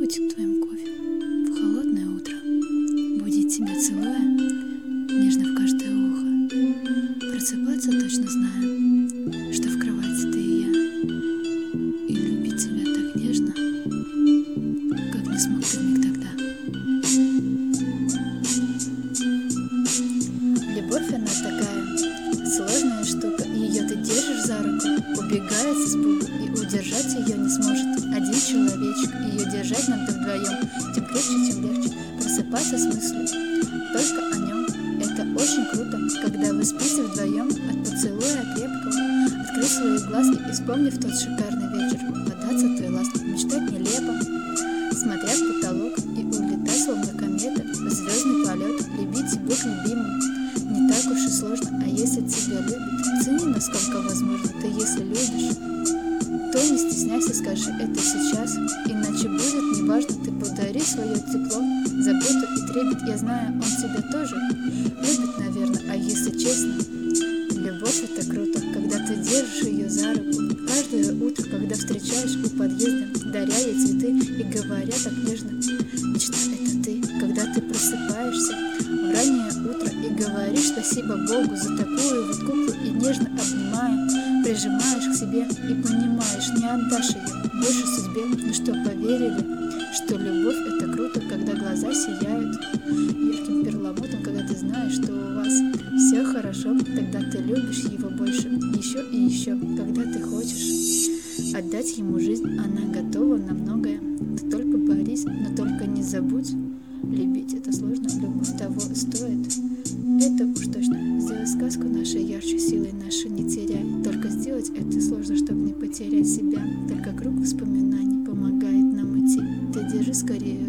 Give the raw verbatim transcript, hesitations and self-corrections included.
будет твоим кофе в холодное утро, будить тебя целуя нежно в каждое ухо, просыпаться точно зная, что в кровати ты и я, и любить тебя так нежно, как не смог ты в миг тогда. Любовь, она такая сложная штука, ее ты держишь за руку, убегает с испуга, и удержать ее не сможет один человечек. Ее держать надо вдвоем, тем крепче, тем легче просыпаться с мыслью только о нем. Это очень круто, когда вы спите вдвоем от поцелуя крепкого, открыв свои глазки и вспомнив тот шикарный вечер, податься твоей ласке, мечтать нелепо, смотря в потолок и улетать словно комета в звездный полет, любить и быть любимым. Не так уж и сложно, а если тебя любят, цени, насколько возможно. Ты если любишь, то не стесняйся, скажи это сейчас, иначе будет неважно. Ты подари свое тепло, заботу и трепет. Я знаю, он тебя тоже любит, наверное. А если честно, любовь — это круто, когда ты держишь ее за руку каждое утро, когда встречаешь у подъезда, даря ей цветы и говоря так нежно: мечта — это ты. Когда ты просыпаешься в раннее утро и говоришь спасибо Богу за такую вот куклу, и нежно обнимая, прижимаешь к себе и понимаешь, не отдашь ее больше судьбе. Ну что, поверили, что любовь — это круто, когда глаза сияют ярким перламутром, когда ты знаешь, что у вас все хорошо, тогда ты любишь его больше, еще и еще, когда ты хочешь отдать ему жизнь, она готова на многое. Ты только борись, но только не забудь, любить это сложно, любовь того стоит. Это уж точно. Сделать сказку нашей ярче, силой нашей не теряй. Только сделать это сложно, чтобы не потерять себя. Только круг воспоминаний помогает нам идти. Ты держи скорее